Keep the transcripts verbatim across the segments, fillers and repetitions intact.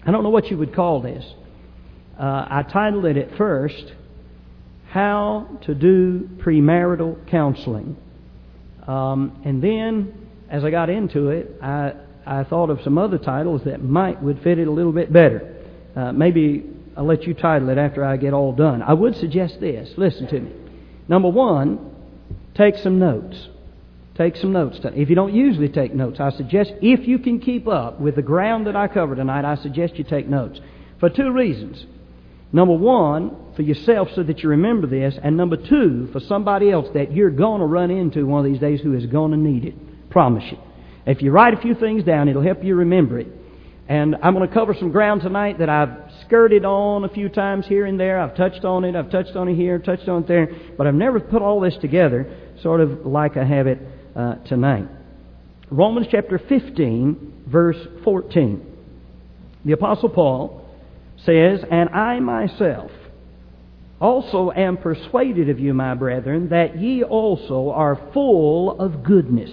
I don't know what you would call this. Uh, I titled it at first, How to Do Premarital Counseling. Um, and then, as I got into it, I, I thought of some other titles that might would fit it a little bit better. Uh, maybe I'll let you title it after I get all done. I would suggest this. Listen to me. Number one, take some notes. Take some notes. If you don't usually take notes, I suggest, if you can keep up with the ground that I cover tonight, I suggest you take notes. For two reasons. Number one, for yourself so that you remember this. And number two, for somebody else that you're going to run into one of these days who is going to need it. Promise you. If you write a few things down, it'll help you remember it. And I'm going to cover some ground tonight that I've skirted on a few times here and there. I've touched on it. I've touched on it here, touched on it there. But I've never put all this together sort of like I have it uh, tonight. Romans chapter fifteen, verse fourteen. The Apostle Paul says, And I myself also am persuaded of you, my brethren, that ye also are full of goodness,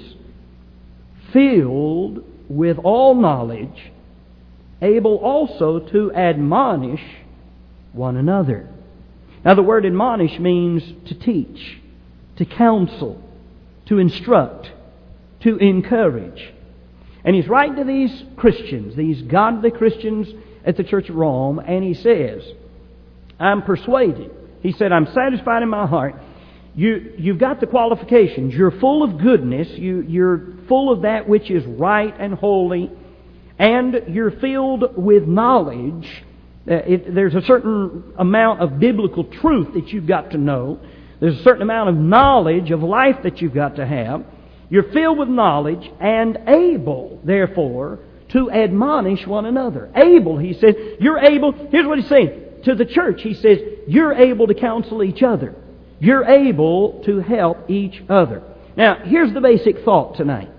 filled with all knowledge, able also to admonish one another. Now the word admonish means to teach, to counsel, to instruct, to encourage. And he's writing to these Christians, these godly Christians at the Church of Rome, and he says, I'm persuaded. He said, I'm satisfied in my heart. You, you've got the qualifications. You're full of goodness. You, you're full of that which is right and holy. And you're filled with knowledge. Uh, it, there's a certain amount of biblical truth that you've got to know. There's a certain amount of knowledge of life that you've got to have. You're filled with knowledge and able, therefore, to admonish one another. Able, he says, you're able, here's what he's saying. To the church, he says, you're able to counsel each other. You're able to help each other. Now, here's the basic thought tonight.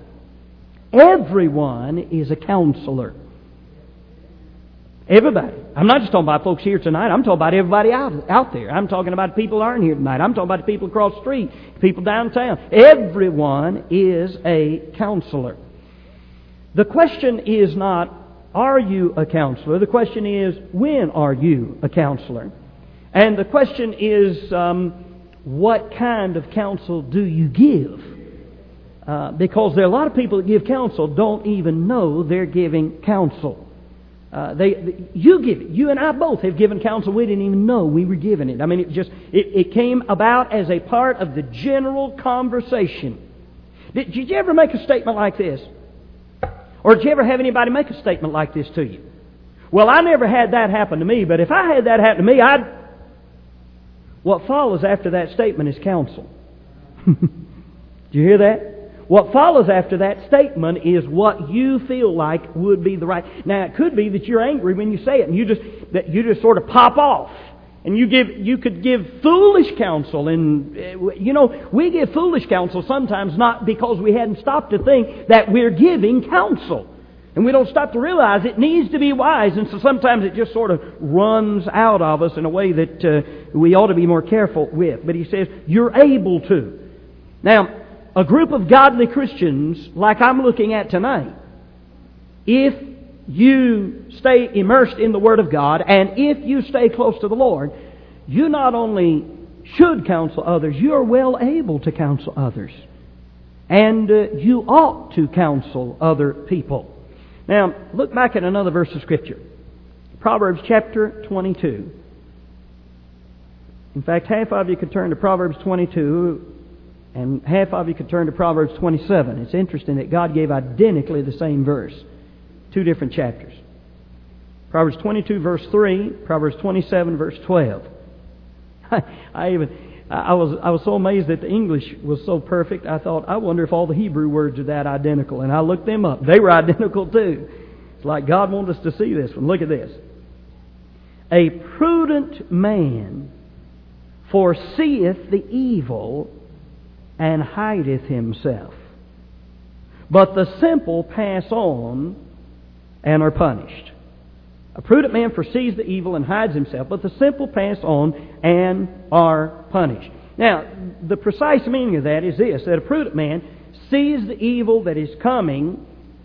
Everyone is a counselor. Everybody. I'm not just talking about folks here tonight. I'm talking about everybody out, out there. I'm talking about people who aren't here tonight. I'm talking about the people across the street, people downtown. Everyone is a counselor. The question is not, are you a counselor? The question is, when are you a counselor? And the question is, um, what kind of counsel do you give? Uh, because there are a lot of people that give counsel don't even know they're giving counsel. Uh, they, they, you give it. You and I both have given counsel. We didn't even know we were giving it. I mean, it just it, it came about as a part of the general conversation. Did, did you ever make a statement like this? Or did you ever have anybody make a statement like this to you? Well, I never had that happen to me, but if I had that happen to me, I'd... What follows after that statement is counsel. Did you hear that? What follows after that statement is what you feel like would be the right... Now, it could be that you're angry when you say it, and you just that you just sort of pop off. And you give you could give foolish counsel, and you know we give foolish counsel sometimes not because we hadn't stopped to think that we're giving counsel, and we don't stop to realize it needs to be wise, and so sometimes it just sort of runs out of us in a way that uh, we ought to be more careful with. But he says you're able to. Now, a group of godly Christians like I'm looking at tonight, if you stay immersed in the Word of God, and if you stay close to the Lord, you not only should counsel others, you are well able to counsel others. And uh, you ought to counsel other people. Now, look back at another verse of Scripture. Proverbs chapter twenty-two. In fact, half of you could turn to Proverbs twenty-two, and half of you could turn to Proverbs twenty-seven. It's interesting that God gave identically the same verse. Two different chapters. Proverbs twenty-two, verse three. Proverbs twenty-seven, verse twelve. I, I even I was I was so amazed that the English was so perfect. I thought, I wonder if all the Hebrew words are that identical. And I looked them up. They were identical too. It's like God wanted us to see this one. Look at this. A prudent man foreseeth the evil and hideth himself, but the simple pass on and are punished. A prudent man foresees the evil and hides himself, but the simple pass on and are punished. Now, the precise meaning of that is this, that a prudent man sees the evil that is coming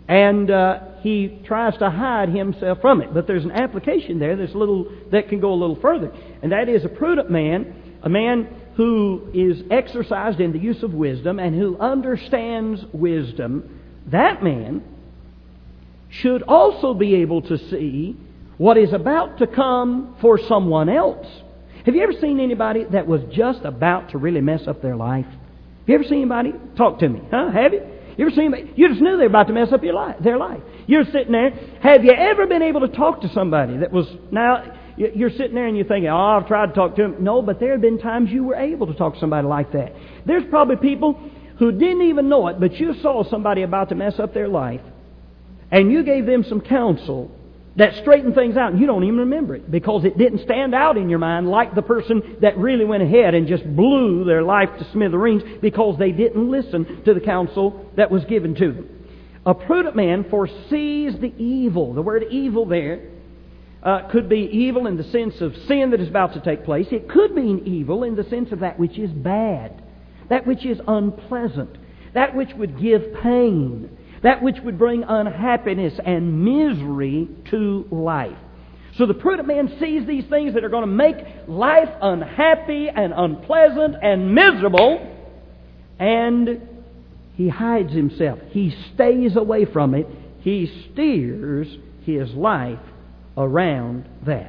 And uh, he tries to hide himself from it. But there's an application there that's a little, that can go a little further. And that is a prudent man, a man who is exercised in the use of wisdom and who understands wisdom. That man should also be able to see what is about to come for someone else. Have you ever seen anybody that was just about to really mess up their life? Have you ever seen anybody? Talk to me. Huh? Have you? You ever seen anybody? You just knew they were about to mess up your life, their life. You're sitting there. Have you ever been able to talk to somebody that was... Now, you're sitting there and you're thinking, oh, I've tried to talk to him. No, but there have been times you were able to talk to somebody like that. There's probably people who didn't even know it, but you saw somebody about to mess up their life, and you gave them some counsel that straightened things out, and you don't even remember it because it didn't stand out in your mind like the person that really went ahead and just blew their life to smithereens because they didn't listen to the counsel that was given to them. A prudent man foresees the evil. The word evil there uh, could be evil in the sense of sin that is about to take place. It could mean evil in the sense of that which is bad, that which is unpleasant, that which would give pain, that which would bring unhappiness and misery to life. So the prudent man sees these things that are going to make life unhappy and unpleasant and miserable, and he hides himself. He stays away from it. He steers his life around that.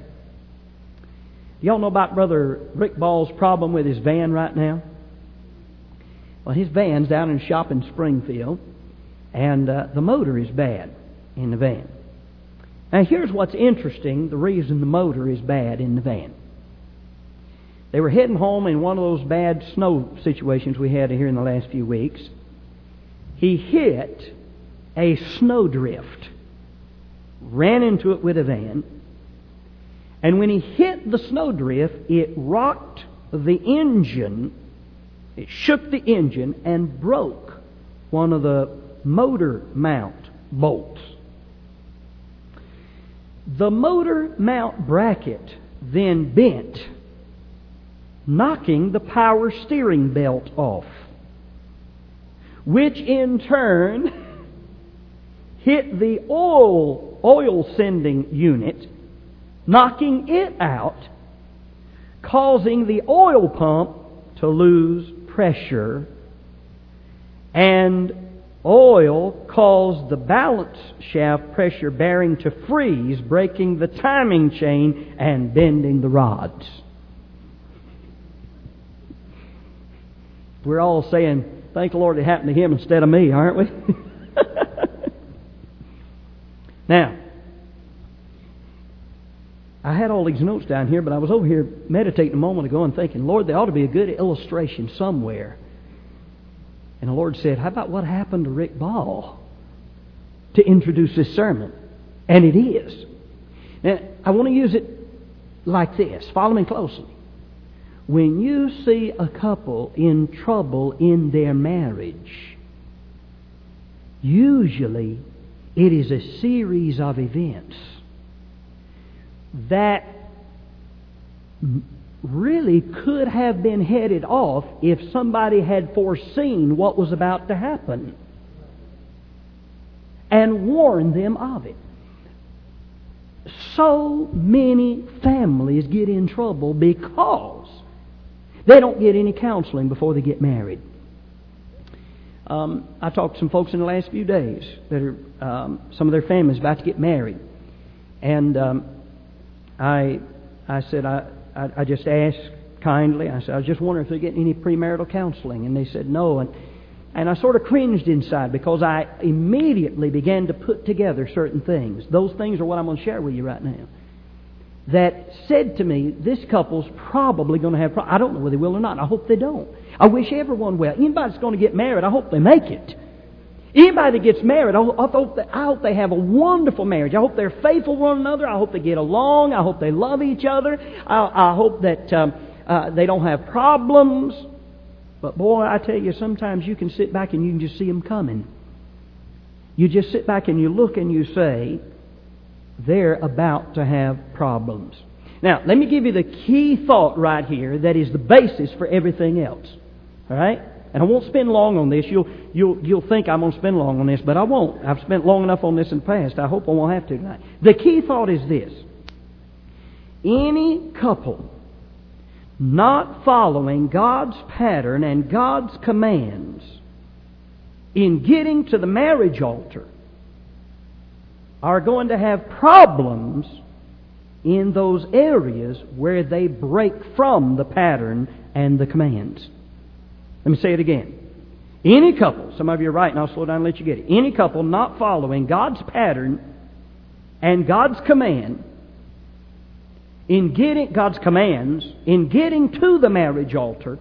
Y'all know about Brother Rick Ball's problem with his van right now? Well, his van's down in a shop in Springfield, and uh, the motor is bad in the van. Now, here's what's interesting, the reason the motor is bad in the van. They were heading home in one of those bad snow situations we had here in the last few weeks. He hit a snowdrift, ran into it with a van, and when he hit the snowdrift, it rocked the engine, it shook the engine and broke one of the motor mount bolts. The motor mount bracket then bent, knocking the power steering belt off, which in turn hit the oil oil sending unit, knocking it out, causing the oil pump to lose pressure, and oil caused the balance shaft pressure bearing to freeze, breaking the timing chain and bending the rods. We're all saying, thank the Lord it happened to him instead of me, aren't we? Now, I had all these notes down here, but I was over here meditating a moment ago and thinking, Lord, there ought to be a good illustration somewhere. And the Lord said, how about what happened to Rick Ball to introduce this sermon? And it is. Now, I want to use it like this. Follow me closely. When you see a couple in trouble in their marriage, usually it is a series of events that really could have been headed off if somebody had foreseen what was about to happen and warned them of it. So many families get in trouble because they don't get any counseling before they get married. Um, I talked to some folks in the last few days that are um, some of their families about to get married, and um, I I said I. I just asked kindly, I said, I was just wondering if they're getting any premarital counseling. And they said no. And, and I sort of cringed inside because I immediately began to put together certain things. Those things are what I'm going to share with you right now. That said to me, this couple's probably going to have problems. I don't know whether they will or not. I hope they don't. I wish everyone well. Anybody that's going to get married, I hope they make it. Anybody that gets married, I hope, they, I hope they have a wonderful marriage. I hope they're faithful to one another. I hope they get along. I hope they love each other. I, I hope that um, uh, they don't have problems. But boy, I tell you, sometimes you can sit back and you can just see them coming. You just sit back and you look and you say, they're about to have problems. Now, let me give you the key thought right here that is the basis for everything else. All right? And I won't spend long on this. You'll, you'll, you'll think I'm going to spend long on this, but I won't. I've spent long enough on this in the past. I hope I won't have to tonight. The key thought is this. Any couple not following God's pattern and God's commands in getting to the marriage altar are going to have problems in those areas where they break from the pattern and the commands. Let me say it again. Any couple, some of you are right, and I'll slow down and let you get it. Any couple not following God's pattern and God's command in getting God's commands in getting to the marriage altar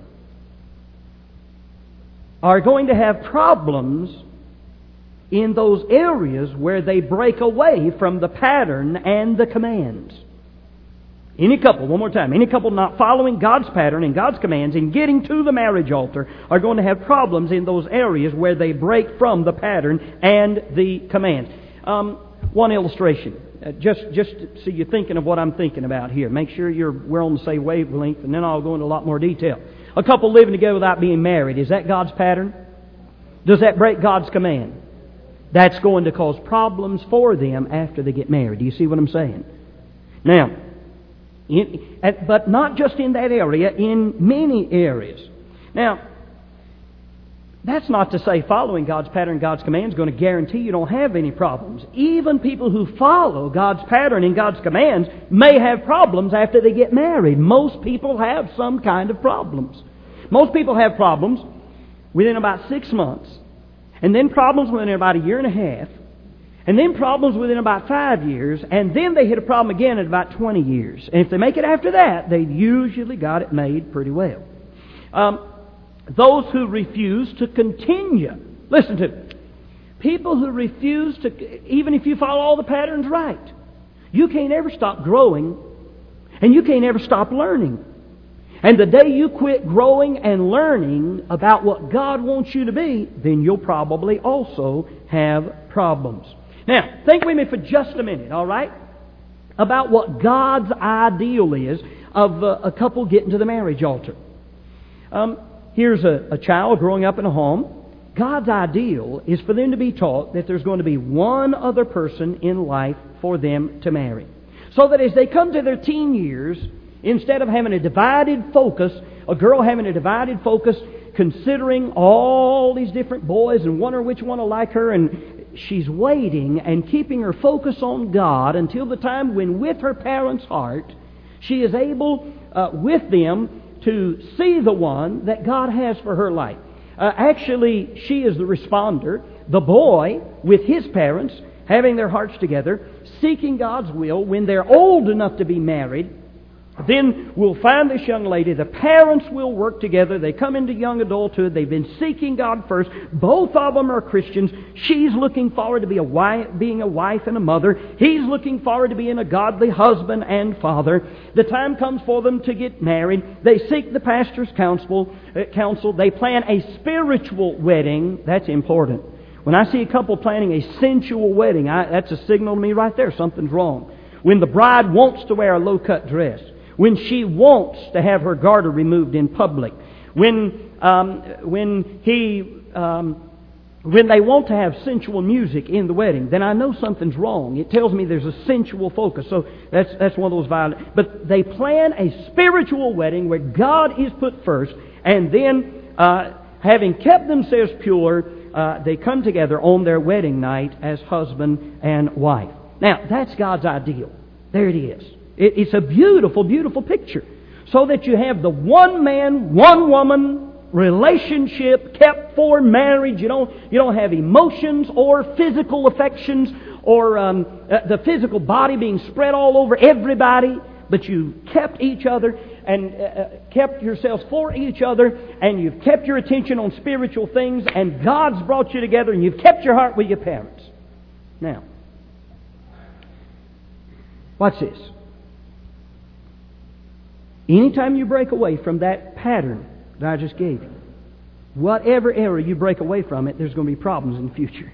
are going to have problems in those areas where they break away from the pattern and the commands. Any couple, one more time, any couple not following God's pattern and God's commands in getting to the marriage altar are going to have problems in those areas where they break from the pattern and the commands. Um, one illustration, uh, just just so you're thinking of what I'm thinking about here. Make sure you're we're on the same wavelength, and then I'll go into a lot more detail. A couple living together without being married, is that God's pattern? Does that break God's command? That's going to cause problems for them after they get married. Do you see what I'm saying? Now, In, but not just in that area, in many areas. Now, that's not to say following God's pattern, God's command is going to guarantee you don't have any problems. Even people who follow God's pattern and God's commands may have problems after they get married. Most people have some kind of problems. Most people have problems within about six months, and then problems within about a year and a half, and then problems within about five years, and then they hit a problem again at about twenty years. And if they make it after that, they've usually got it made pretty well. Um, those who refuse to continue, listen to me, people who refuse to, even if you follow all the patterns right, you can't ever stop growing, and you can't ever stop learning. And the day you quit growing and learning about what God wants you to be, then you'll probably also have problems. Now, think with me for just a minute, all right, about what God's ideal is of uh, a couple getting to the marriage altar. Um, here's a, a child growing up in a home. God's ideal is for them to be taught that there's going to be one other person in life for them to marry. So that as they come to their teen years, instead of having a divided focus, a girl having a divided focus, considering all these different boys and wondering which one will like her, and she's waiting and keeping her focus on God until the time when, with her parents' heart, she is able, uh, with them, to see the one that God has for her life. Uh, actually, she is the responder. The boy, with his parents, having their hearts together, seeking God's will, when they're old enough to be married, then we'll find this young lady. The parents will work together. They come into young adulthood. They've been seeking God first. Both of them are Christians. She's looking forward to be a wife, being a wife and a mother. He's looking forward to being a godly husband and father. The time comes for them to get married. They seek the pastor's counsel. Uh, counsel. They plan a spiritual wedding. That's important. When I see a couple planning a sensual wedding, I, that's a signal to me right there. Something's wrong. When the bride wants to wear a low-cut dress, when she wants to have her garter removed in public, when um, when he um, when they want to have sensual music in the wedding, then I know something's wrong. It tells me there's a sensual focus. So that's that's one of those violent. But they plan a spiritual wedding where God is put first, and then uh, having kept themselves pure, uh, they come together on their wedding night as husband and wife. Now that's God's ideal. There it is. It's a beautiful, beautiful picture. So that you have the one man, one woman relationship kept for marriage. You don't, you don't have emotions or physical affections or um, uh, the physical body being spread all over everybody. But you kept each other and uh, kept yourselves for each other, and you've kept your attention on spiritual things, and God's brought you together, and you've kept your heart with your parents. Now, watch this. Anytime you break away from that pattern that I just gave you, whatever area you break away from it, there's going to be problems in the future.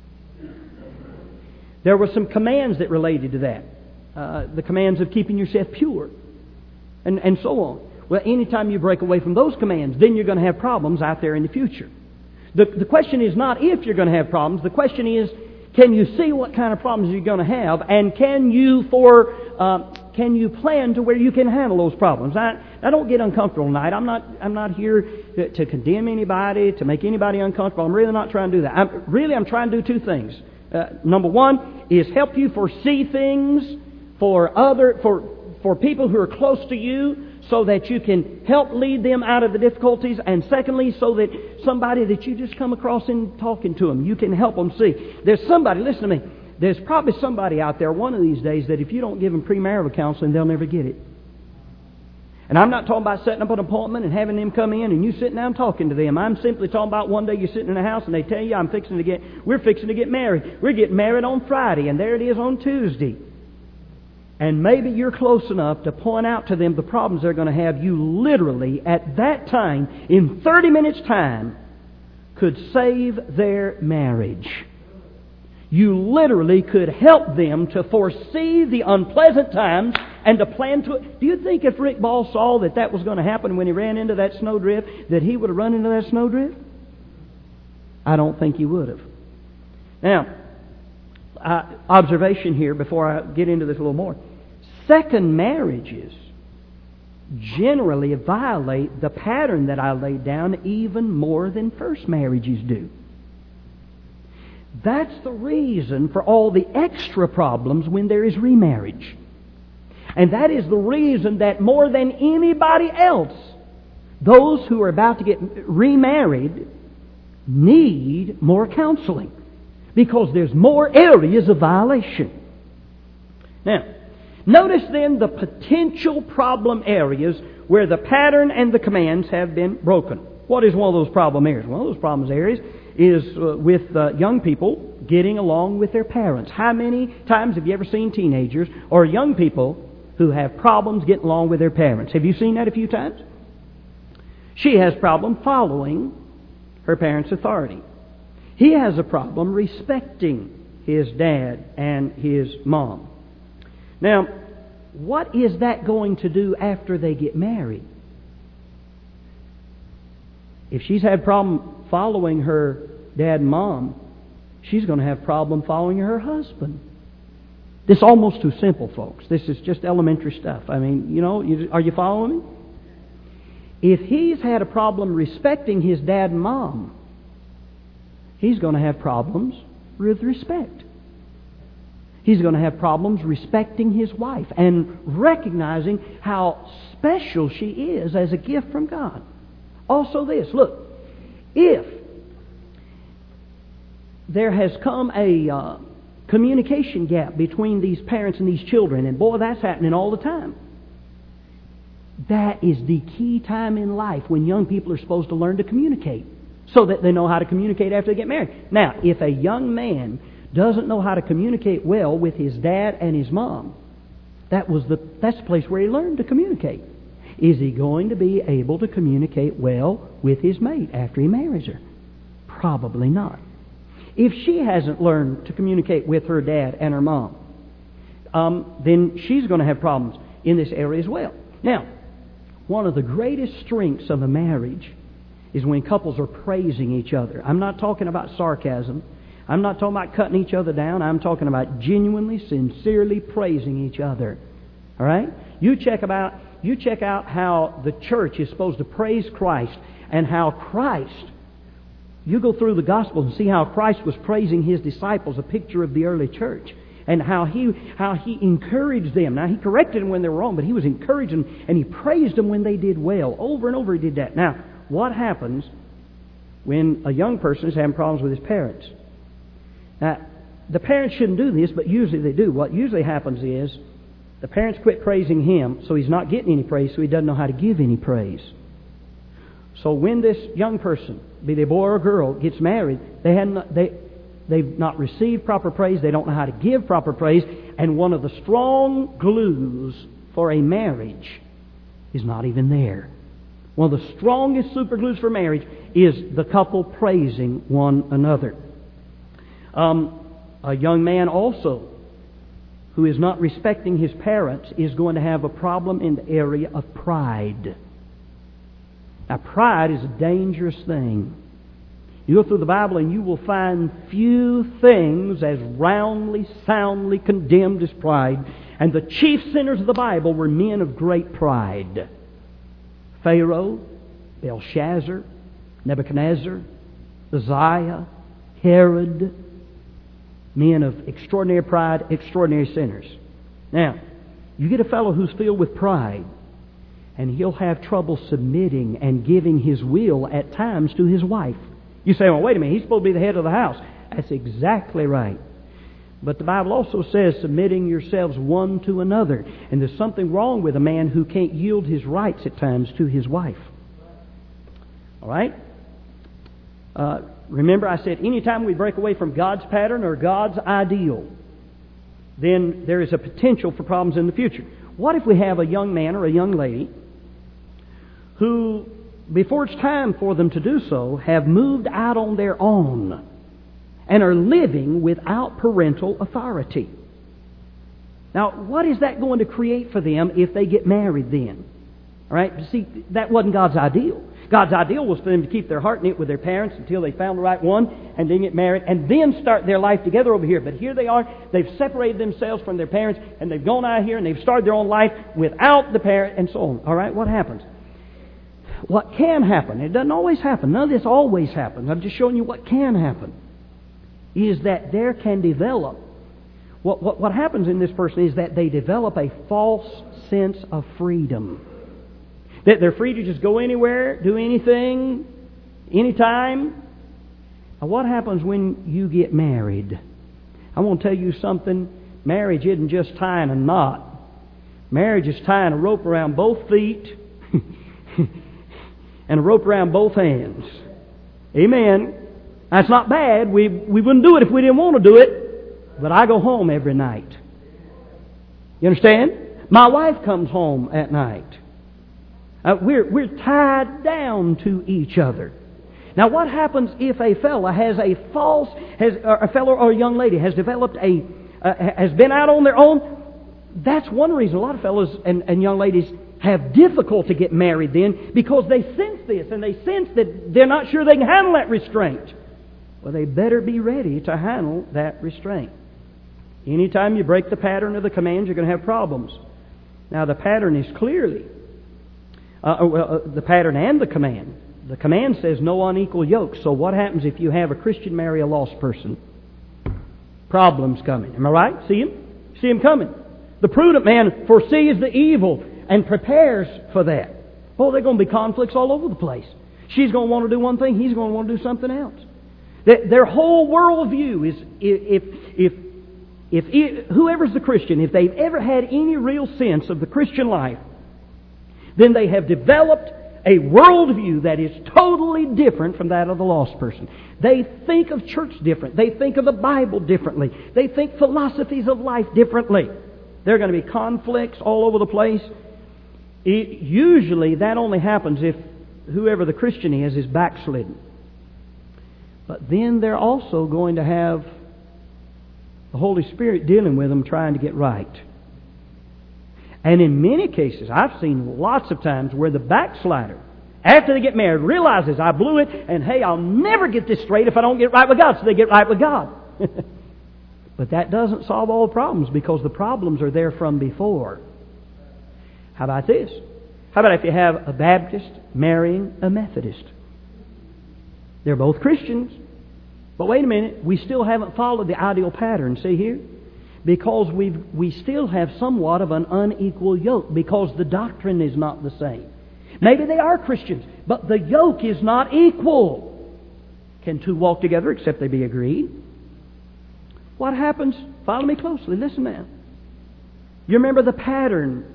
There were some commands that related to that. Uh, the commands of keeping yourself pure, and, and so on. Well, anytime you break away from those commands, then you're going to have problems out there in the future. The, the question is not if you're going to have problems. The question is, can you see what kind of problems you're going to have, and can you for uh, can you plan to where you can handle those problems? I, I don't get uncomfortable tonight. I'm not I'm not here to, to condemn anybody, to make anybody uncomfortable. I'm really not trying to do that. I'm, really, I'm trying to do two things. Uh, number one is help you foresee things for other for for people who are close to you, so that you can help lead them out of the difficulties, and secondly, so that somebody that you just come across in talking to them, you can help them see. There's somebody, listen to me, there's probably somebody out there one of these days that if you don't give them premarital counseling, they'll never get it. And I'm not talking about setting up an appointment and having them come in and you sitting down talking to them. I'm simply talking about one day you're sitting in a house and they tell you, I'm fixing to get, we're fixing to get married. We're getting married on Friday, and there it is on Tuesday. And maybe you're close enough to point out to them the problems they're going to have. You literally, at that time, in thirty minutes' time, could save their marriage. You literally could help them to foresee the unpleasant times and to plan to it. Do you think if Rick Ball saw that that was going to happen when he ran into that snowdrift, that he would have run into that snowdrift? I don't think he would have. Now, Uh, observation here before I get into this a little more. Second marriages generally violate the pattern that I laid down even more than first marriages do. That's the reason for all the extra problems when there is remarriage. And that is the reason that more than anybody else, those who are about to get remarried need more counseling. Because there's more areas of violation. Now, notice then the potential problem areas where the pattern and the commands have been broken. What is one of those problem areas? One of those problem areas is uh, with uh, young people getting along with their parents. How many times have you ever seen teenagers or young people who have problems getting along with their parents? Have you seen that a few times? She has problem following her parents' authority. He has a problem respecting his dad and his mom. Now, what is that going to do after they get married? If she's had problem following her dad and mom, she's going to have problem following her husband. This is almost too simple, folks. This is just elementary stuff. I mean, you know, you, are you following me? If he's had a problem respecting his dad and mom, he's going to have problems with respect. He's going to have problems respecting his wife and recognizing how special she is as a gift from God. Also this, look, if there has come a uh, communication gap between these parents and these children, and boy, that's happening all the time. That is the key time in life when young people are supposed to learn to communicate, so that they know how to communicate after they get married. Now, if a young man doesn't know how to communicate well with his dad and his mom, that was the that's the place where he learned to communicate. Is he going to be able to communicate well with his mate after he marries her? Probably not. If she hasn't learned to communicate with her dad and her mom, um, then she's going to have problems in this area as well. Now, one of the greatest strengths of a marriage is when couples are praising each other. I'm not talking about sarcasm. I'm not talking about cutting each other down. I'm talking about genuinely, sincerely praising each other. All right? You check about you check out how the church is supposed to praise Christ, and how Christ, you go through the Gospels and see how Christ was praising His disciples, a picture of the early church, and how He how He encouraged them. Now, He corrected them when they were wrong, but He was encouraging them, and He praised them when they did well. Over and over He did that. Now, what happens when a young person is having problems with his parents? Now, the parents shouldn't do this, but usually they do. What usually happens is the parents quit praising him, so he's not getting any praise, so he doesn't know how to give any praise. So when this young person, be they a boy or a girl, gets married, they hadn't, they, they've not received proper praise, they don't know how to give proper praise, and one of the strong glues for a marriage is not even there. One of the strongest superglues for marriage is the couple praising one another. Um, a young man also who is not respecting his parents is going to have a problem in the area of pride. Now, pride is a dangerous thing. You go through the Bible and you will find few things as roundly, soundly condemned as pride. And the chief sinners of the Bible were men of great pride. Pharaoh, Belshazzar, Nebuchadnezzar, Uzziah, Herod, men of extraordinary pride, extraordinary sinners. Now, you get a fellow who's filled with pride, and he'll have trouble submitting and giving his will at times to his wife. You say, well, wait a minute, he's supposed to be the head of the house. That's exactly right. But the Bible also says, submitting yourselves one to another. And there's something wrong with a man who can't yield his rights at times to his wife. All right? Uh, remember I said, anytime we break away from God's pattern or God's ideal, then there is a potential for problems in the future. What if we have a young man or a young lady who, before it's time for them to do so, have moved out on their own and are living without parental authority? Now, what is that going to create for them if they get married then? All right? See, that wasn't God's ideal. God's ideal was for them to keep their heart knit with their parents until they found the right one and then get married and then start their life together over here. But here they are, they've separated themselves from their parents and they've gone out here and they've started their own life without the parent and so on. All right? What happens? What can happen, it doesn't always happen, none of this always happens, I'm just showing you what can happen, is that there can develop, what, what, what happens in this person is that they develop a false sense of freedom. That they're free to just go anywhere, do anything, anytime. Now, what happens when you get married? I want to tell you something. Marriage isn't just tying a knot. Marriage is tying a rope around both feet and a rope around both hands. Amen. That's not bad. We, we wouldn't do it if we didn't want to do it. But I go home every night. You understand? My wife comes home at night. Uh, we're, we're tied down to each other. Now, what happens if a fellow has a false, has or a fellow or a young lady has developed a, uh, has been out on their own? That's one reason a lot of fellows and, and young ladies have difficulty get married then, because they sense this and they sense that they're not sure they can handle that restraint. Well, they better be ready to handle that restraint. Anytime you break the pattern of the commands, you're going to have problems. Now, the pattern is clearly Uh, well, uh, the pattern and the command. The command says no unequal yoke. So what happens if you have a Christian marry a lost person? Problems coming. Am I right? See him? See him coming. The prudent man foresees the evil and prepares for that. Oh, there are going to be conflicts all over the place. She's going to want to do one thing. He's going to want to do something else. Their, their whole worldview is, if, if, if, if whoever's the Christian, if they've ever had any real sense of the Christian life, then they have developed a worldview that is totally different from that of the lost person. They think of church different. They think of the Bible differently. They think philosophies of life differently. There are going to be conflicts all over the place. It, usually that only happens if whoever the Christian is is backslidden. But then they're also going to have the Holy Spirit dealing with them, trying to get right. And in many cases, I've seen lots of times where the backslider, after they get married, realizes, I blew it, and hey, I'll never get this straight if I don't get right with God. So they get right with God. But that doesn't solve all the problems, because the problems are there from before. How about this? How about if you have a Baptist marrying a Methodist? They're both Christians. But wait a minute, we still haven't followed the ideal pattern. See here? Because we we still have somewhat of an unequal yoke, because the doctrine is not the same. Maybe they are Christians, but the yoke is not equal. Can two walk together except they be agreed? What happens? Follow me closely. Listen now. You remember the pattern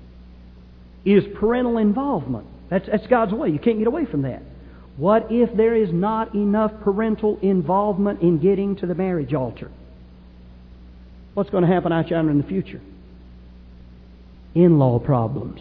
is parental involvement. That's, that's God's way. You can't get away from that. What if there is not enough parental involvement in getting to the marriage altar? What's going to happen out yonder in the future? In-law problems.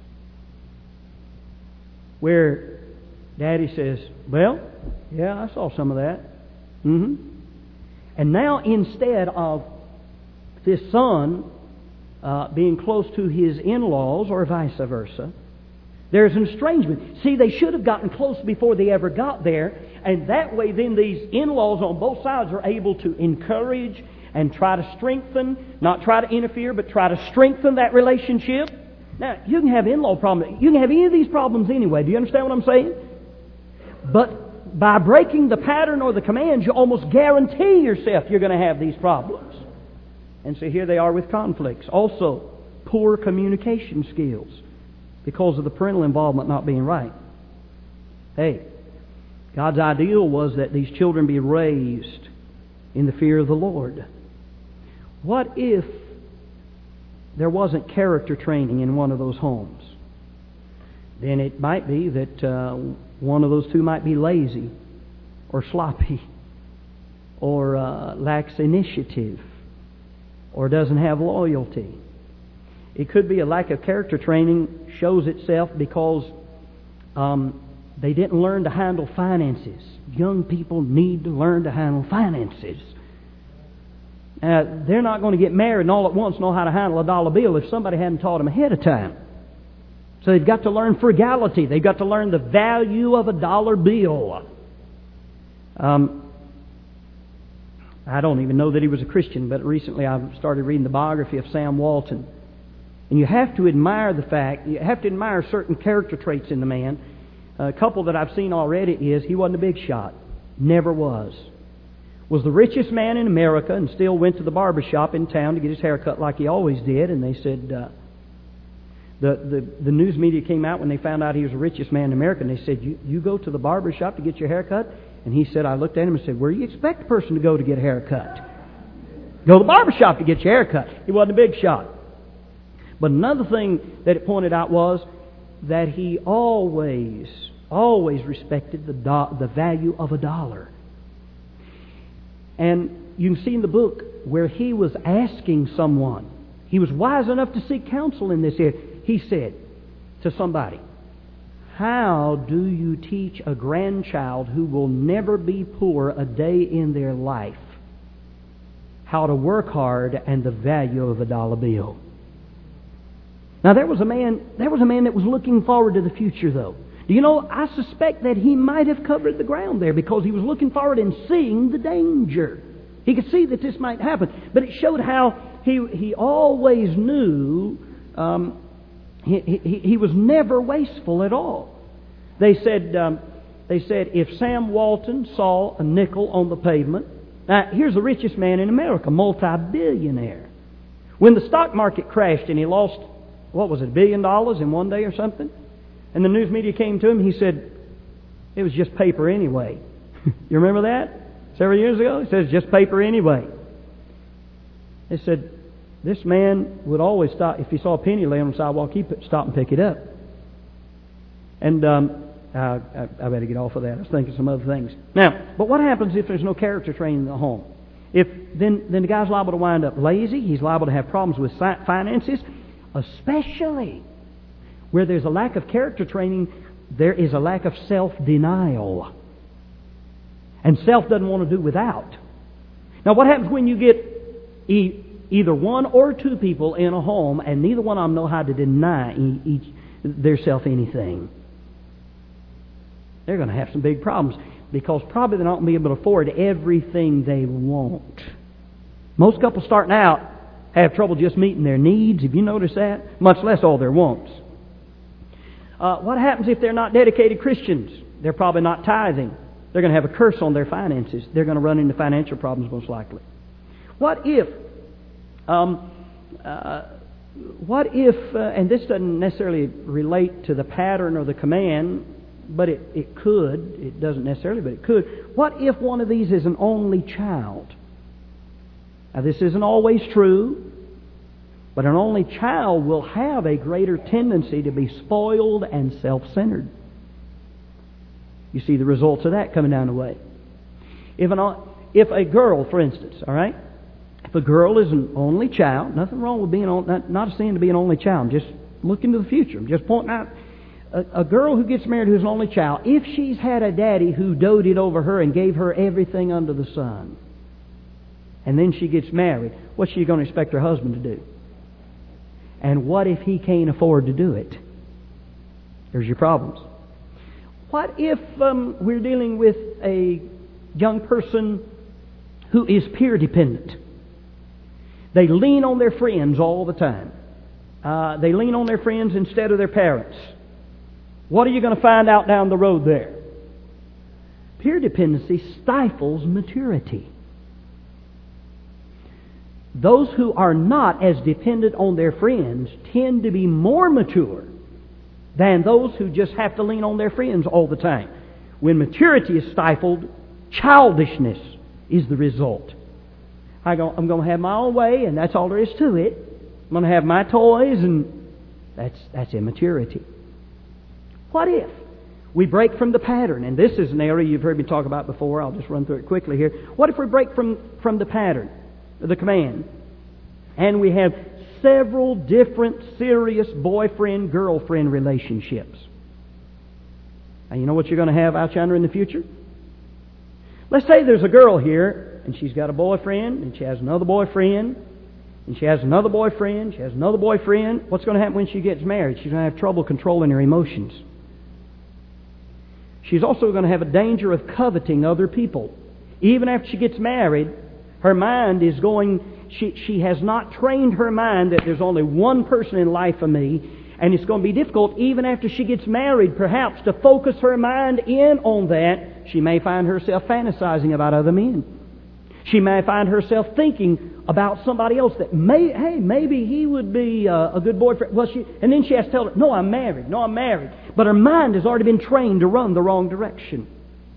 Where Daddy says, well, yeah, I saw some of that. Mm-hmm. And now instead of this son uh, being close to his in-laws or vice versa, There's an estrangement. See, they should have gotten close before they ever got there, and that way then these in-laws on both sides are able to encourage and try to strengthen, not try to interfere, but try to strengthen that relationship. Now, you can have in-law problems. You can have any of these problems anyway. Do you understand what I'm saying? But by breaking the pattern or the commands, you almost guarantee yourself you're going to have these problems. And so here they are with conflicts. Also, poor communication skills because of the parental involvement not being right. Hey, God's ideal was that these children be raised in the fear of the Lord. What if there wasn't character training in one of those homes? Then it might be that uh, one of those two might be lazy or sloppy or uh, lacks initiative or doesn't have loyalty. It could be a lack of character training shows itself because um, they didn't learn to handle finances. Young people need to learn to handle finances. Uh, they're not going to get married and all at once know how to handle a dollar bill if somebody hadn't taught them ahead of time. So they've got to learn frugality. They've got to learn the value of a dollar bill. Um, I don't even know that he was a Christian, but recently I started reading the biography of Sam Walton. And you have to admire the fact, you have to admire certain character traits in the man. A couple that I've seen already is he wasn't a big shot. Never was. Was the richest man in America and still went to the barber shop in town to get his hair cut like he always did. And they said, uh, the, the, the news media came out when they found out he was the richest man in America. And they said, you, you go to the barber shop to get your hair cut? And he said, I looked at him and said, where do you expect a person to go to get a hair cut? Go to the barber shop to get your hair cut. He wasn't a big shot. But another thing that it pointed out was that he always, always respected the do- the value of a dollar. And you can see in the book where he was asking someone, he was wise enough to seek counsel in this area. He said to somebody, how do you teach a grandchild who will never be poor a day in their life how to work hard and the value of a dollar bill? Now there was a man, there was a man that was looking forward to the future, though. Do you know, I suspect that he might have covered the ground there because he was looking forward and seeing the danger. He could see that this might happen, but it showed how he he always knew. Um, he, he he was never wasteful at all. They said um, they said if Sam Walton saw a nickel on the pavement. Now here's the richest man in America, multi-billionaire. When the stock market crashed and he lost, what was it, a billion dollars in one day or something? And the news media came to him, he said, it was just paper anyway. You remember that? Several years ago? He says, just paper anyway. They said, this man would always stop, if he saw a penny laying on the sidewalk, he'd stop and pick it up. And um, I, I, I better get off of that. I was thinking some other things. Now, but what happens if there's no character training in the home? If then, then the guy's liable to wind up lazy. He's liable to have problems with finances, especially where there's a lack of character training, there is a lack of self-denial. And self doesn't want to do without. Now what happens when you get e- either one or two people in a home and neither one of them know how to deny e- each their self anything? They're going to have some big problems because probably they're not going to be able to afford everything they want. Most couples starting out have trouble just meeting their needs. Have you noticed that? Much less all their wants. Uh, what happens if they're not dedicated Christians? They're probably not tithing. They're going to have a curse on their finances. They're going to run into financial problems most likely. What if, um, uh, what if, uh, and this doesn't necessarily relate to the pattern or the command, but it, it could. It doesn't necessarily, but it could. What if one of these is an only child? Now this isn't always true. But an only child will have a greater tendency to be spoiled and self-centered. You see the results of that coming down the way. If an if a girl, for instance, all right, if a girl is an only child, nothing wrong with being on, not, not a sin to be an only child. I'm just looking to the future. I'm just pointing out a, a girl who gets married who's an only child. If she's had a daddy who doted over her and gave her everything under the sun, and then she gets married, what's she going to expect her husband to do? And what if he can't afford to do it? There's your problems. What if um, we're dealing with a young person who is peer dependent? They lean on their friends all the time. Uh, they lean on their friends instead of their parents. What are you going to find out down the road there? Peer dependency stifles maturity. Those who are not as dependent on their friends tend to be more mature than those who just have to lean on their friends all the time. When maturity is stifled, childishness is the result. I go, I'm going to have my own way, and that's all there is to it. I'm going to have my toys, and that's that's immaturity. What if we break from the pattern? And this is an area you've heard me talk about before. I'll just run through it quickly here. What if we break from, from the pattern, the command, and we have several different serious boyfriend-girlfriend relationships? Now, you know what you're going to have out yonder in the future? Let's say there's a girl here, and she's got a boyfriend, and she has another boyfriend, and she has another boyfriend, she has another boyfriend. What's going to happen when she gets married? She's going to have trouble controlling her emotions. She's also going to have a danger of coveting other people. Even after she gets married, her mind is going, she, she has not trained her mind that there's only one person in life for me, and it's going to be difficult even after she gets married, perhaps, to focus her mind in on that. She may find herself fantasizing about other men. She may find herself thinking about somebody else that may, hey, maybe he would be a, a good boyfriend. Well, she, and then she has to tell her, no, I'm married. No, I'm married. But her mind has already been trained to run the wrong direction.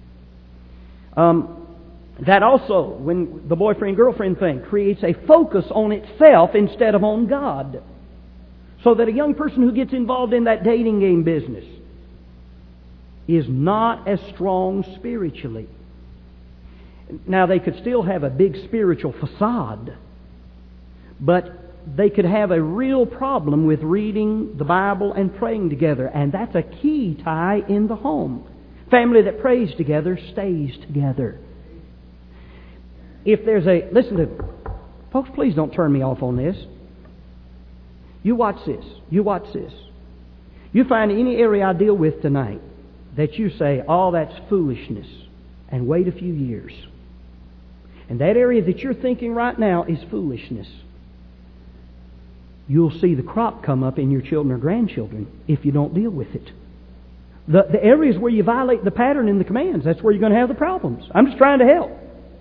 Um, that also, when the boyfriend-girlfriend thing creates a focus on itself instead of on God. So that a young person who gets involved in that dating game business is not as strong spiritually. Now, they could still have a big spiritual facade, but they could have a real problem with reading the Bible and praying together, and that's a key tie in the home. Family that prays together stays together. If there's a... Listen to... Folks, please don't turn me off on this. You watch this. You watch this. You find any area I deal with tonight that you say, oh, that's foolishness, and wait a few years. And that area that you're thinking right now is foolishness. You'll see the crop come up in your children or grandchildren if you don't deal with it. The, the areas where you violate the pattern in the commands, that's where you're going to have the problems. I'm just trying to help.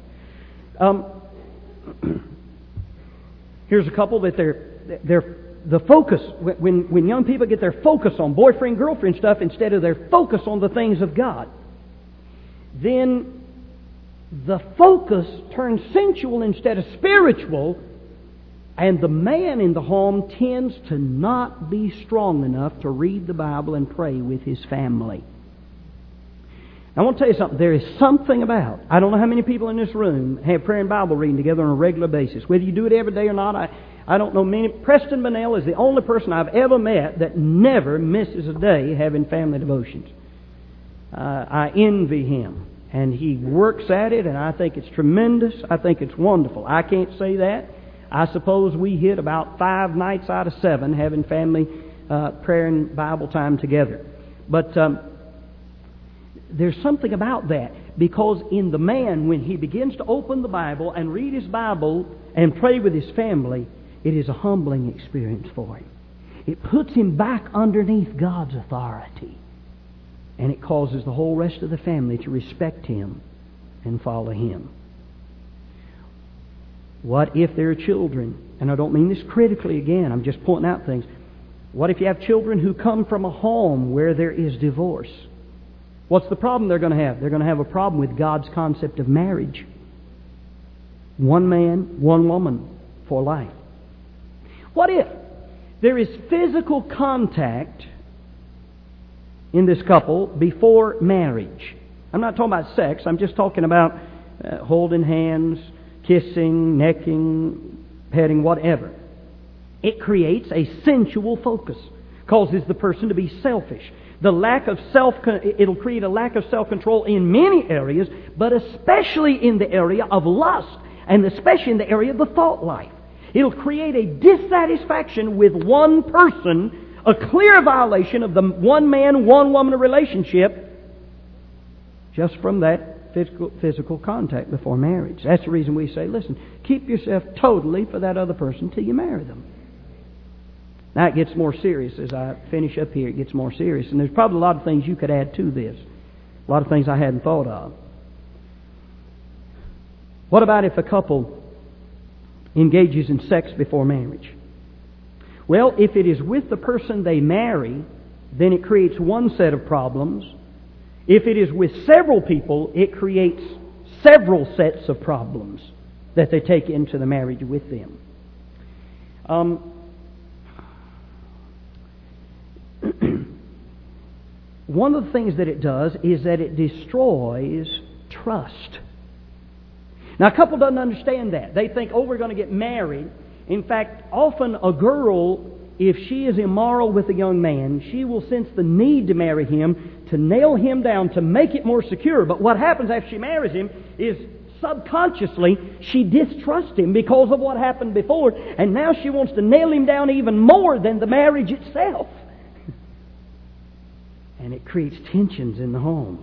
Um, here's a couple that they're... they're The focus, when, when young people get their focus on boyfriend-girlfriend stuff instead of their focus on the things of God, then the focus turns sensual instead of spiritual, and the man in the home tends to not be strong enough to read the Bible and pray with his family. I want to tell you something. There is something about, I don't know how many people in this room have prayer and Bible reading together on a regular basis. Whether you do it every day or not, I, I don't know many. Preston Bunnell is the only person I've ever met that never misses a day having family devotions. Uh, I envy him. And he works at it, and I think it's tremendous. I think it's wonderful. I can't say that. I suppose we hit about five nights out of seven having family uh, prayer and Bible time together. But um, there's something about that, because in the man, when he begins to open the Bible and read his Bible and pray with his family, it is a humbling experience for him. It puts him back underneath God's authority. And it causes the whole rest of the family to respect him and follow him. What if there are children, and I don't mean this critically again, I'm just pointing out things. What if you have children who come from a home where there is divorce? What's the problem they're going to have? They're going to have a problem with God's concept of marriage. One man, one woman for life. What if there is physical contact in this couple before marriage? I'm not talking about sex. I'm just talking about uh, holding hands, kissing, necking, petting, whatever. It creates a sensual focus, causes the person to be selfish. The lack of self, it'll create a lack of self-control in many areas, but especially in the area of lust, and especially in the area of the thought life. It'll create a dissatisfaction with one person A clear violation of the one man, one woman relationship just from that physical, physical contact before marriage. That's the reason we say, listen, keep yourself totally for that other person till you marry them. Now it gets more serious as I finish up here. It gets more serious. And there's probably a lot of things you could add to this. A lot of things I hadn't thought of. What about if a couple engages in sex before marriage? Well, if it is with the person they marry, then it creates one set of problems. If it is with several people, it creates several sets of problems that they take into the marriage with them. Um, one of the things that it does is that it destroys trust. Now, a couple doesn't understand that. They think, oh, we're going to get married. In fact, often a girl, if she is immoral with a young man, she will sense the need to marry him, to nail him down, to make it more secure. But what happens after she marries him is subconsciously she distrusts him because of what happened before, and now she wants to nail him down even more than the marriage itself. And it creates tensions in the home.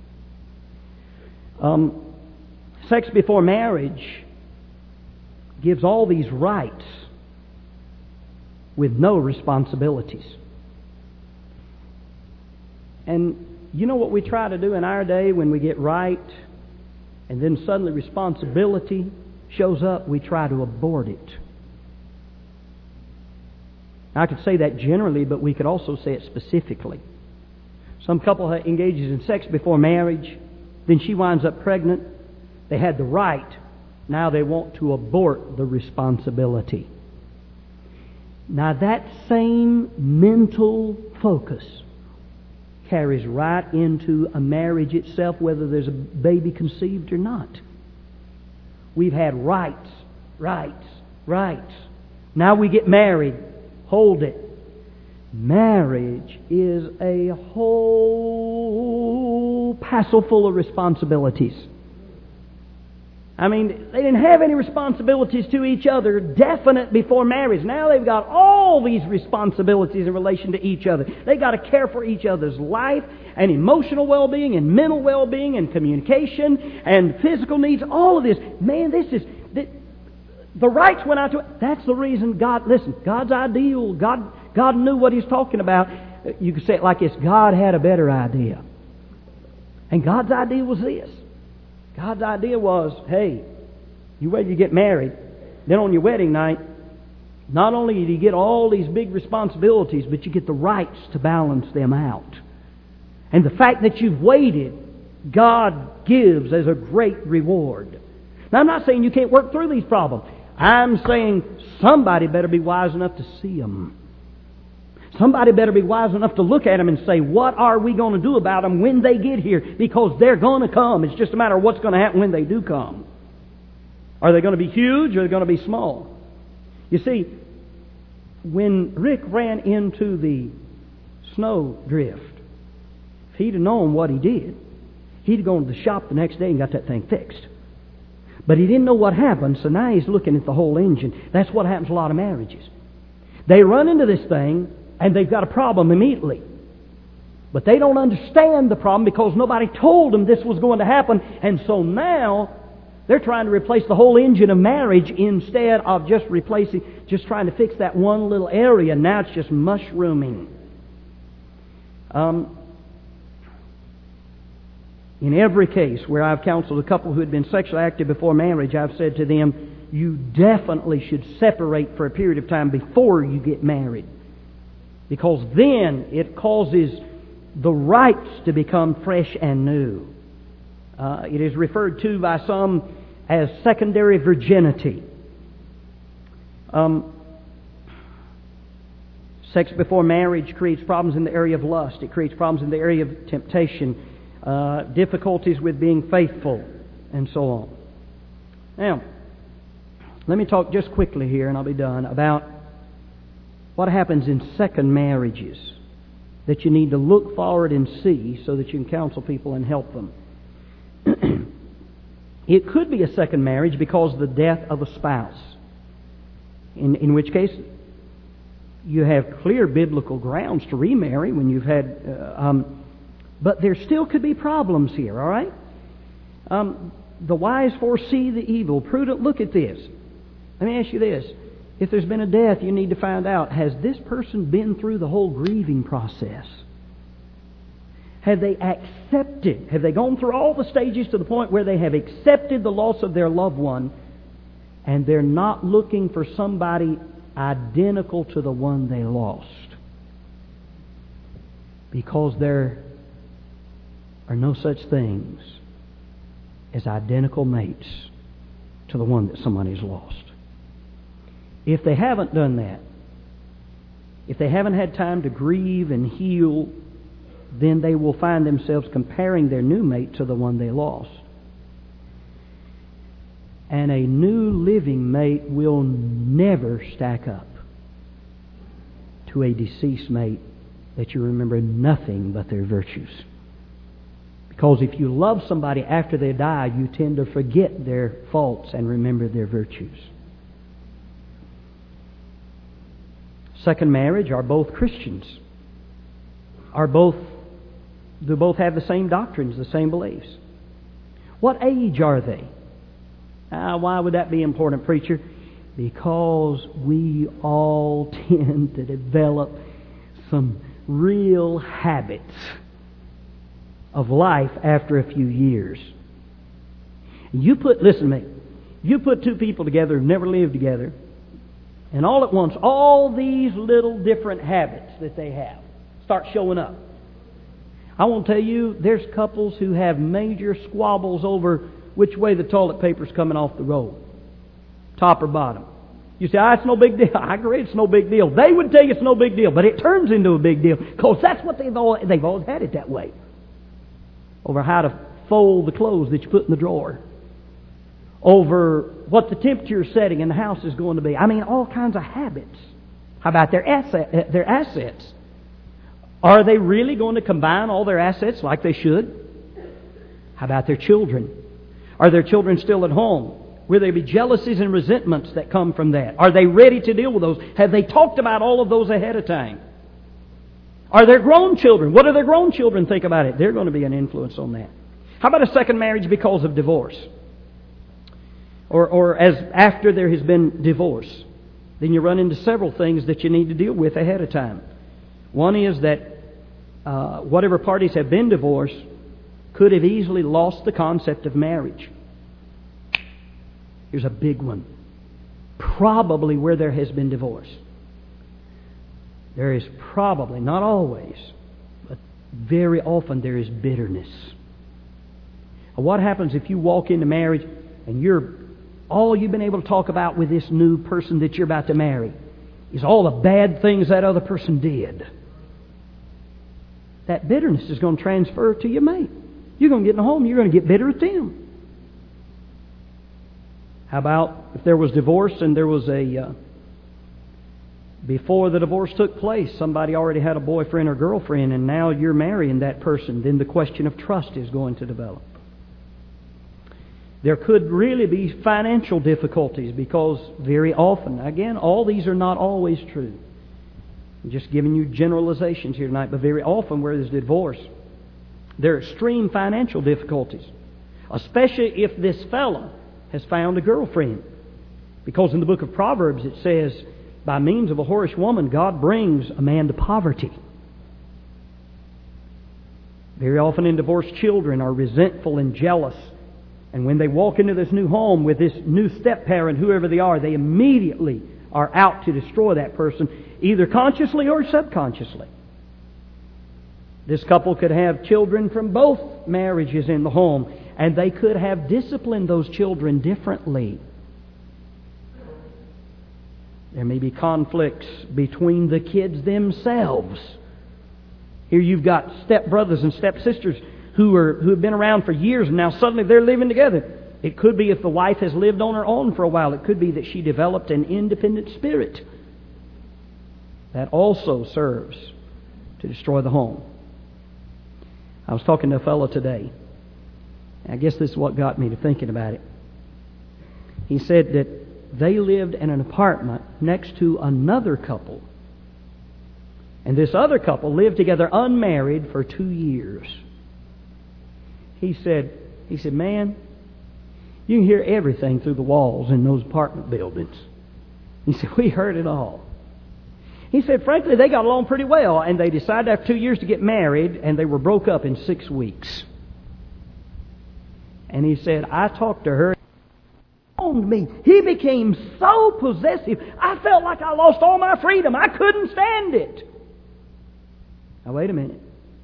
Um, sex before marriage gives all these rights with no responsibilities. And you know what we try to do in our day when we get right and then suddenly responsibility shows up? We try to abort it. I could say that generally, but we could also say it specifically. Some couple engages in sex before marriage, then she winds up pregnant. They had the right. Now they want to abort the responsibility. Now that same mental focus carries right into a marriage itself, whether there's a baby conceived or not. We've had rights, rights, rights. Now we get married. Hold it. Marriage is a whole passel full of responsibilities. I mean, they didn't have any responsibilities to each other definite before marriage. Now they've got all these responsibilities in relation to each other. They've got to care for each other's life and emotional well-being and mental well-being and communication and physical needs. All of this. Man, this is... The rights went out to it. That's the reason God... Listen, God's ideal. God, God knew what He's talking about. You could say it like this. God had a better idea. And God's idea was this. God's idea was, hey, you wait till you get married. Then on your wedding night, not only do you get all these big responsibilities, but you get the rights to balance them out. And the fact that you've waited, God gives as a great reward. Now, I'm not saying you can't work through these problems. I'm saying somebody better be wise enough to see them. Somebody better be wise enough to look at them and say, what are we going to do about them when they get here? Because they're going to come. It's just a matter of what's going to happen when they do come. Are they going to be huge or are they going to be small? You see, when Rick ran into the snow drift, if he'd have known what he did, he'd have gone to the shop the next day and got that thing fixed. But he didn't know what happened, so now he's looking at the whole engine. That's what happens to a lot of marriages. They run into this thing, and they've got a problem immediately. But they don't understand the problem because nobody told them this was going to happen. And so now they're trying to replace the whole engine of marriage instead of just replacing, just trying to fix that one little area. Now it's just mushrooming. Um, in every case where I've counseled a couple who had been sexually active before marriage, I've said to them, you definitely should separate for a period of time before you get married. Because then it causes the rights to become fresh and new. Uh, it is referred to by some as secondary virginity. Um, sex before marriage creates problems in the area of lust. It creates problems in the area of temptation, uh, difficulties with being faithful, and so on. Now, let me talk just quickly here, and I'll be done, about what happens in second marriages that you need to look forward and see so that you can counsel people and help them. It could be a second marriage because of the death of a spouse, in, in which case you have clear biblical grounds to remarry when you've had... Uh, um, but there still could be problems here, all right? Um, the wise foresee the evil. Prudent, look at this. Let me ask you this. If there's been a death, you need to find out, has this person been through the whole grieving process? Have they accepted, have they gone through all the stages to the point where they have accepted the loss of their loved one, and they're not looking for somebody identical to the one they lost? Because there are no such things as identical mates to the one that somebody's lost. If they haven't done that, if they haven't had time to grieve and heal, then they will find themselves comparing their new mate to the one they lost. And a new living mate will never stack up to a deceased mate that you remember nothing but their virtues. Because if you love somebody after they die, you tend to forget their faults and remember their virtues. Second marriage are both Christians. Are both, do both have the same doctrines, the same beliefs. What age are they? Uh, why would that be important, preacher? Because we all tend to develop some real habits of life after a few years. You put, listen to me, you put two people together who've never lived together, and all at once, all these little different habits that they have start showing up. I want to tell you, there's couples who have major squabbles over which way the toilet paper's coming off the roll, top or bottom. You say, ah, it's no big deal. I agree, it's no big deal. They would tell you it's no big deal, but it turns into a big deal because that's what they've always, they've always had it that way. Over how to fold the clothes that you put in the drawer. Over what the temperature setting in the house is going to be. I mean, all kinds of habits. How about their asset, their assets? Are they really going to combine all their assets like they should? How about their children? Are their children still at home? Will there be jealousies and resentments that come from that? Are they ready to deal with those? Have they talked about all of those ahead of time? Are there grown children? What do their grown children think about it? They're going to be an influence on that. How about a second marriage because of divorce? Or, or as after there has been divorce, then you run into several things that you need to deal with ahead of time. One is that uh, whatever parties have been divorced could have easily lost the concept of marriage. Here's a big one. Probably where there has been divorce, there is probably, not always, but very often there is bitterness. And what happens if you walk into marriage and you're all you've been able to talk about with this new person that you're about to marry is all the bad things that other person did? That bitterness is going to transfer to your mate. You're going to get in the home, you're going to get bitter at them. How about if there was divorce and there was a... Uh, before the divorce took place, somebody already had a boyfriend or girlfriend and now you're marrying that person, then the question of trust is going to develop. There could really be financial difficulties because very often, again, all these are not always true. I'm just giving you generalizations here tonight, but very often where there's divorce, there are extreme financial difficulties, especially if this fellow has found a girlfriend. Because in the book of Proverbs it says, by means of a whorish woman, God brings a man to poverty. Very often in divorce, children are resentful and jealous. And when they walk into this new home with this new step-parent, whoever they are, they immediately are out to destroy that person, either consciously or subconsciously. This couple could have children from both marriages in the home, and they could have disciplined those children differently. There may be conflicts between the kids themselves. Here you've got step-brothers and step-sisters who are who have been around for years and now suddenly they're living together. It could be if the wife has lived on her own for a while. It could be that she developed an independent spirit. That also serves to destroy the home. I was talking to a fellow today. I guess this is what got me to thinking about it. He said that they lived in an apartment next to another couple And this other couple lived together unmarried for two years. He said, he said, man, you can hear everything through the walls in those apartment buildings. He said, we heard it all. He said, frankly, they got along pretty well, and they decided after two years to get married, and they were broke up in six weeks. And he said, I talked to her. Owned me. He became so possessive, I felt like I lost all my freedom. I couldn't stand it. Now, wait a minute.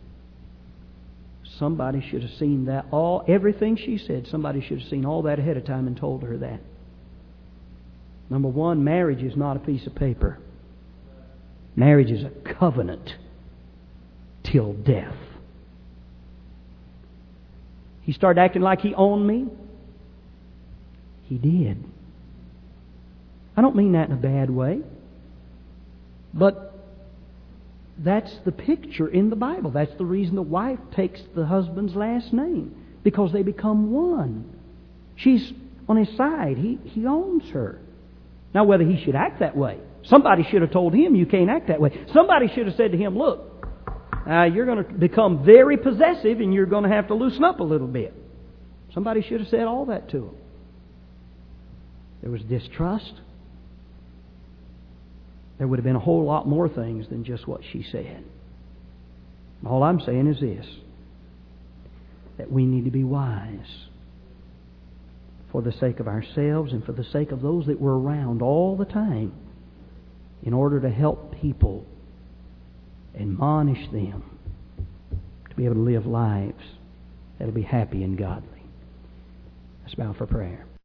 Somebody should have seen that all, everything she said, somebody should have seen all that ahead of time and told her that. Number one, marriage is not a piece of paper. Marriage is a covenant till death. He started acting like he owned me. He did. I don't mean that in a bad way. But that's the picture in the Bible. That's the reason the wife takes the husband's last name. Because they become one. She's on his side. He, he owns her. Now, whether he should act that way, somebody should have told him you can't act that way. Somebody should have said to him, look, uh, you're going to become very possessive and you're going to have to loosen up a little bit. Somebody should have said all that to him. There was distrust. There would have been a whole lot more things than just what she said. All I'm saying is this, that we need to be wise for the sake of ourselves and for the sake of those that we're around all the time in order to help people, admonish them to be able to live lives that will be happy and godly. Let's bow for prayer.